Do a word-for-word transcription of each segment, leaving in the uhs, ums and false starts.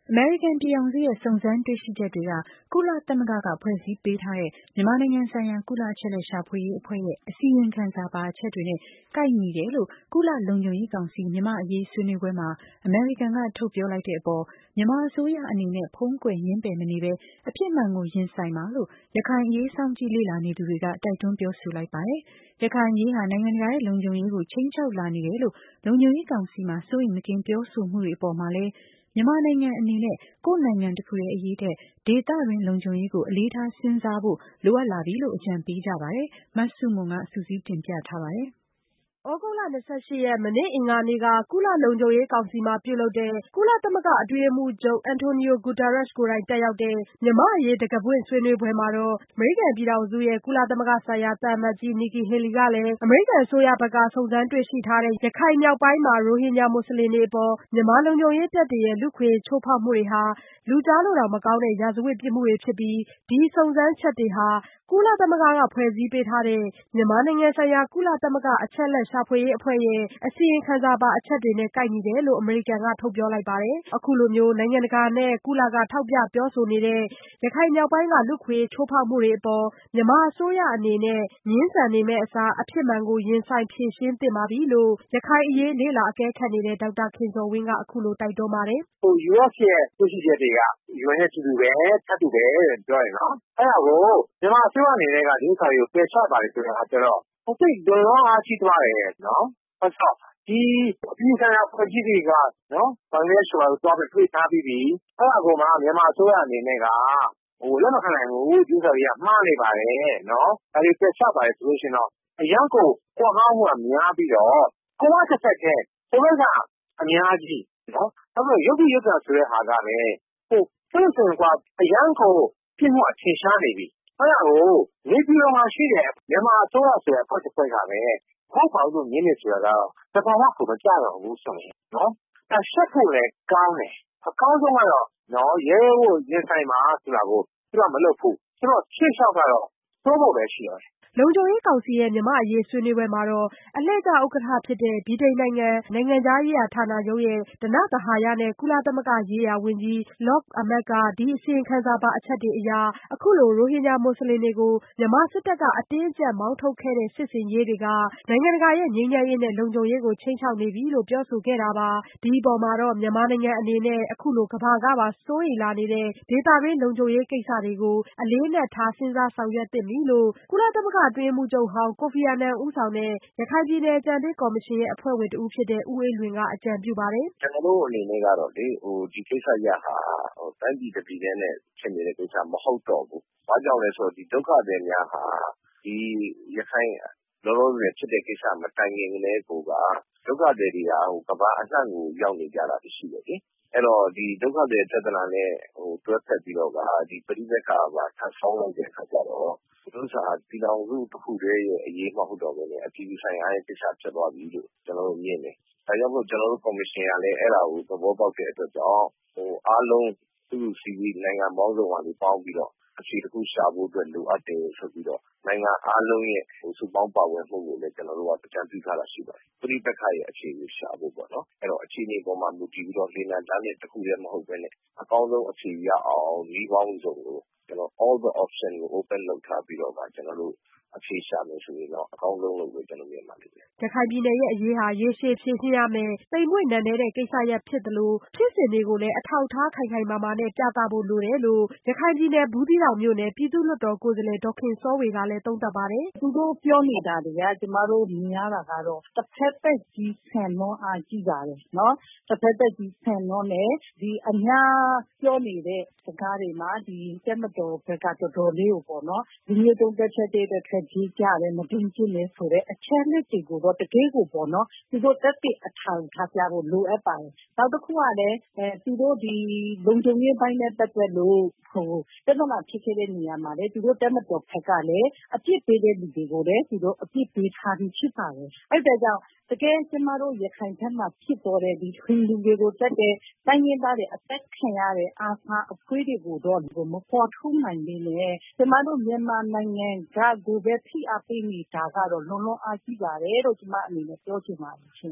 အမေရိကန်ပြည်ထောင်စုရဲ့စုံစမ်းတွေ့ရှိချက်တွေက ကုလသမဂ္ဂကဖွဲ့စည်းပေးထားတဲ့မြန်မာနိုင်ငံဆိုင်ရာကုလအချက်အလက်ရှာဖွေရေးအဖွဲ့ရဲ့အစီရင်ခံစာပါအချက်တွေနဲ့ကိုက်ညီတယ်လို့ကုလလုံခြုံရေးကောင်စီမြန်မာ့အရေးဆွေးနွေးပွဲမှာအမေရိကန်ကထုတ်ပြောလိုက်တဲ့အပေါ်မြန်မာအစိုးရအနေနဲ့ဖုံးကွယ်ငြင်းပယ်မနေဘဲအဖြစ်မှန်ကိုရင်ဆိုင်ပါလို့ရခိုင်အရေးစောင့်ကြည့်လေ့လာနေသူတွေကတိုက်တွန်းပြောဆိုလိုက်ပါတယ်။ရခိုင်အရေးဟာနိုင်ငံတကာရဲ့လုံခြုံရေးကိုခြိမ်းခြောက်လာနေတယ်လို့လုံခြုံရေးကောင်စီမှာစိုးရိမ်မကင်းပြောဆိုမှုတွေအပေါ်မှာလည်းမြန်မာနိုင်ငံအနေနဲ့ကိုယ့်နိုင်ငံတစ်ခုရဲ့အရေးထက်ဒေသတွင်းလုံခြုံရေးကိုအလေးထားစဉ်းစားဖို့လိုအပ်လာပြီလို့အကြံပေးကြပါတယ်။မဆုမွန်ကစုစည်းတင်ပြထားပါတယ်။သြဂုတ်လ၂၈ရက်မနေ့အင်္ဂါနေ့ကကုလလုံခြုံရေးကောင်စီမှာပြုလုပ်တဲ့ကုလသမဂ္ဂအတွင်းရေးမှူးချုပ်အန်တိုနီယိုဂူတာရက်စ်ကိုယ်တိုင်တက်ရောက်တဲ့မြန်မာ့အရေးတံခါးဖွင့်ဆွေးနွေးပွဲမှာတော့အမေရိကန်ပြည်ထောင်စုရဲ့ကုလသမဂ္ဂဆိုင်ရာသံအမတ်ကြီးနီကီဟေလီကလည်းအမေရိကန်အစိုးရဘက်ကစုံစမ်းတွေ့ရှိထားတဲ့ရခိုင်မြောက်ပိုင်းမှာရိုဟင်ဂျာမွတ်စလင်တွေအပေါ်မြန်မာလုံခြုံရေးတပ်တွေရဲ့လူ့အခွင့်အရေးချိုးဖောက်မှုတွေဟာလူကြားလို့တောင်မကောင်းတဲ့ရာဇဝတ်ပြစ်မှုတွေဖြစ်ပြီးဒီစုံစမ်းချက်တွေဟာကုလသမဂ္ဂကဖွဲ့စည်းပေးထားတဲ့မြန်မာနိုင်ငံဆိုင်ရာကုလသမဂ္ဂအချက်အလက်ရှာဖွေရေးအဖွဲ့ရဲ့အစီရင်ခံစာပါအချက်တွေနဲ့ကိုက်ညီတယ်လို့အမေရိကန်ကထုတ်ပြောလိုက်ပါတယ်။အခုလိုမျိုးနိုင်ငံတကာနဲ့ကုလကထောက်ပြပြောဆိုနေတဲ့ရခိုင်မြောက်ပိုင်းကလူ့အခွင့်အရေးချိုးဖောက်မှုတွေအပေါ်မြန်မာအစိုးရအနေနဲ့ငြင်းဆန်နေမယ့်အစားအဖြစ်မှန်ကိုရင်ဆိုင်ဖြေရှင်းသင့်ပါပြီလို့ရခိုင်အရေးလေ့လာအကဲခတ်နေတဲ့ဒေါက်တာခင်ဇော်ဝင်းကအခုလိုတိုက်တွန်းပါတယ်။ U S ရဲ့တွေ့ရှိချက်တွေက U N နဲ့တူတူပဲထပ်တူပဲပြောရနော်အဲ့ဒါကိုမြန်မာအစိုးရအနေနဲ့ကဒီဥစ္စာတွေကိုပယ်ချပါတယ်ဆိုတဲ့အခါကျတော့သိလွန်လွန်အားကြီးသွားတယ်နော်အဲ့တော့ဒီအပြည်ဆိုင်ရာဖွဲ့စည်းတွေကနော်ဘင်္ဂလားဒေ့ရှ်မှာသွားပြီးတွေ့ထားပြီးပြီအဲ့ဒါကိုမှမြန်မာအစိုးရအနေနဲ့ကဟိုလက်မခံနိုင်ဘူးဒီဥစ္စာတွေကမှားနေပါတယ်နော်ဒါတွေပယ်ချပါတယ်ဆိုလို့ရှိရင်တော့အရန်ကိုကွာဟမှုကများပြီးတော့ကိုယ်ကတစ်ဆက်တည်းကိုယ်ကအများကြီးနော်အဲ့တော့ရုပ်ရုပ်ကဆိုတဲ့ဟာကလည်းဟိုစိတ်ဆင်ကွာအရန်ကိုပြင်းမှုအထင်ရှားနေပြီအဲ့ဒါကိုနေပြည်တော်မှာရှိတဲ့မြန်မာအစိုးရဆိုတဲ့အဖွဲ့တစ်ဖွဲ့ကလည်းဟုတ်ပါဘူးညင်းနေဆိုတာကတော့တဘာဝကိုမကြတော့ဘူးဆိုရင်နော်အဲရှက်ဖို့လည်းကောင်းတယ်အကောင်းဆုံးကတော့နော်ရဲဖို့ရင်ဆိုင်မှာဆိုတာကိုသူကမလုပ်ဘူးဆိုတော့ရှေ့လျှောက်ကတော့သိုးဖို့ပဲရှိရတယ်လုံခြုံရေးကောင်စီရဲ့မြန်မာ့အရေးဆွေးနွေးပွဲမှာတော့အလှည့်ကျဥက္ကဋ္ဌဖြစ်တဲ့ဗြိတိန်နိုင်ငံနိုင်ငံခြားရေးရာဌာနချုပ်ရဲ့ဓနသဟာယနဲ့ကုလသမဂ္ဂရေးရာဝန်ကြီး Lock Ahmad ကဒီအစီရင်ခံစာပါအချက်တွေအရအခုလိုရိုဟင်ဂျာမွတ်စလင်တွေကိုမြန်မာစစ်တပ်ကအတင်းအကျပ်မောင်းထုတ်ခဲ့တဲ့စစ်ဆင်ရေးတွေကနိုင်ငံတကာရဲ့ငြိမ်းချမ်းရေးနဲ့လုံခြုံရေးကိုခြိမ်းခြောက်နေပြီလို့ပြောဆိုခဲ့တာပါဒီအပေါ်မှာတော့မြန်မာနိုင်ငံအနေနဲ့အခုလိုကမ္ဘာကပါစိုးရိမ်လာနေတဲ့ဒေသတွင်းလုံခြုံရေးကိစ္စတွေကိုအလေးနက်ထားစဉ်းစားဆောင်ရွက်သင့်ပြီလို့ကုလသမဂ္ဂအတွင်းရေးမှူးချုပ်ဟောင်းကိုဖီအာနန်ဦးဆောင်တဲ့ရခိုင်ပြည်နယ်အကြံပေးကော်မရှင်ရဲ့အဖွဲ့ဝင်တဦးဖြစ်တဲ့ဦးအေးလွင်ကအကြံပြုပါတယ်ကျွန်တော်တို့အနေနဲ့ကတော့လေဟိုဒီကိစ္စရဟာဟိုတိုင်းပြည်တစ်ပြည်နဲ့ဖြစ်နေတဲ့ကိစ္စမဟုတ်တော့ဘူး။ဘာကြောင့်လဲဆိုတော့ဒီဒုက္ခတွေများဟာဒီရခိုင်လောလောဆယ်ဖြစ်တဲ့ကိစ္စမတိုင်ခင်လည်းကိုကဒုက္ခတွေတွေဟာဟိုကမ္ဘာအနှံ့ကိုရောက်နေကြတာရှိတယ်လေ။အဲ့တော့ဒီဒုက္ခတွေပြဿနာနဲ့ဟိုတွဲဖက်ပြီးတော့ကဒီပဋိပက္ခမှာထပ်ဆောင်းလိုက်တဲ့အခါကျတော့ဒီဥစ္စာပြည်တော်စုတစ်ခုတည်းရဲ့အရေးမဟုတ်တော့ဘဲနဲ့အပြည်ပြည်ဆိုင်ရာရဲ့ကိစ္စဖြစ်သွားပြီလို့ကျွန်တော်တို့မြင်တယ်။ဒါကြောင့်မို့ကျွန်တော်တို့ကော်မရှင်ကလည်းအဲ့ဒါကိုသဘောပေါက်တဲ့အတွက်ကြောင့်ဟိုအားလုံးသူ့စီဗီနိုင်ငံပေါင်းစုံကနေပေါင်းပြီးတော့အခြေတစ်ခုရှာဖို့အတွက်လိုအပ်တယ်ဆိုပြီးတော့နိုင်ငံအားလုံးရဲ့ဟိုစုပေါင်းပါဝင်မှုကိုလည်းကျွန်တော်တို့ကကြံပြုထားတာရှိပါတယ်။ပဋိပက္ခရဲ့အခြေကိုရှာဖို့ပေါ့နော်။အဲ့တော့အခြေအနေပေါ်မှာမူတည်ပြီးတော့လေလံတန်းတဲ့တစ်ခုတည်းမဟုတ်ဘဲနဲ့အကောင်းဆုံးအခြေရအောင်ဒီပေါင်းစုံကိုကျွန်တော် all the option ကို open လုပ်ထားပြီးတော့မှကျွန်တော်တို့အဖြေရှာမယ်ဆိုရင်တော့အကောင်းဆုံးလို့ပဲကျွန်တော်မြင်ပါတယ်။ရခိုင်ပြည်နယ်ရဲ့အရေးဟာရေရှည်ဖြေရှင်းရမယ်၊သိမ်မွေ့နက်နဲတဲ့ကိစ္စရပ်ဖြစ်သလိုဖြစ်စဉ်တွေကိုလည်းအထောက်အထားခိုင်ခိုင်မာမာနဲ့ပြသဖို့လိုတယ်လို့ရခိုင်ပြည်နယ်ဘူးသီးတောင်မြို့နယ်ပြည်သူ့လွှတ်တော်ကိုယ်စားလှယ်ဒေါ်ခင်စောဝေကလည်းသုံးသပ်ပါတယ်။သူတို့ပြောနေတာတွေကကျမတို့မြင်ရတာကတော့တစ်ဖက်သက်ကြီးဆန်လွန်းအားကြီးပါတယ်နော်။တစ်ဖက်သက်ကြီးဆန်လွန်းနဲ့ဒီအများပြောနေတဲ့စကားတွေမှာဒီတက်မတော်ဘက်ကတော်တော်လေးကိုပေါ့နော်။ဒီမျိုးတုံးတက်ချက်တဲ့ထွက်ကြီးကြတယ်မတင်ကျင်နေဆိုတဲ့အချက်လက်တွေကိုတော့တကယ်ကိုပေါ့နော်။သူတို့တက်တဲ့အထောင်ထားပြဖို့လိုအပ်ပါတယ်။နောက်တစ်ခုကလည်းအဲသူတို့ဒီလုံခြုံရေးပိုင်းနဲ့ပတ်သက်လို့ဟိုတက်တော့မှဖြစ်ခဲ့တဲ့နေရာမှာလေသူတို့တက်မတော်ဘက်ကလည်းအပြစ်ပေးတဲ့လူတွေကိုလည်းသူတို့အပြစ်ပေးထားပြီးဖြစ်ပါတယ်။အဲ့ဒါကြောင့်တကယ်ကျမတို့ရခိုင်ဘက်မှာဖြစ်ပေါ်တဲ့ဒီဟိန္ဒူတွေကိုတက်တဲ့တိုင်းရင်းသားတွေအသက်ခံရတဲ့အာဖာအခွေးတွေကိုတော့မပေါ်ထုတ်နိုင်သေးနဲ့ကျမတို့မြန်မာနိုင်ငံကကိုပဲဖိအားပေးနေတာကတော့လုံးလုံးအားကြီးပါတယ်လို့ကျမအနေနဲ့ပြောချင်ပါတယ်ရှင်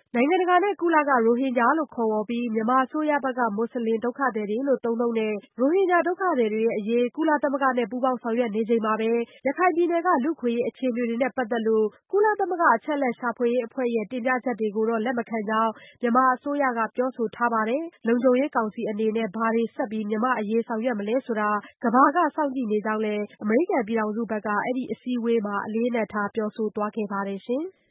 နိုင်ငံတကာနဲ့ ကုလက ရိုဟင်ဂျာလို့ခေါ်ဝေါ်ပြီး မြန်မာအစိုးရဘက်က မွတ်ဆလင်ဒုက္ခသည်တွေလို့ သုံးနှုန်းတဲ့ ရိုဟင်ဂျာဒုက္ခသည်တွေအရေး ကုလသမဂ္ဂနဲ့ ပူးပေါင်းဆောင်ရွက်နေချိန်မှာပဲ ရခိုင်ပြည်နယ်က လူ့အခွင့်အရေးအခြေအနေတွေနဲ့ပတ်သက်လို့ ကုလသမဂ္ဂအချက်အလက်ရှာဖွေရေးအဖွဲ့ရဲ့ တင်ပြချက်တွေကိုတော့ လက်မခံကြောင်း မြန်မာအစိုးရက ပြောဆိုထားပါတယ်။ လုံခြုံရေးကောင်စီအနေနဲ့ ဘာတွေဆက်ပြီး မြန်မာ့အရေးဆောင်ရွက်မလဲဆိုတာ ကမ္ဘာက စောင့်ကြည့်နေကြောင်းလည်း အမေရိကန်ပြည်ထောင်စုဘက်က အဲဒီအစည်းအဝေးမှာ အလေးအနက်ထားပြောဆိုသွားခဲ့ပါတယ်ရှင်။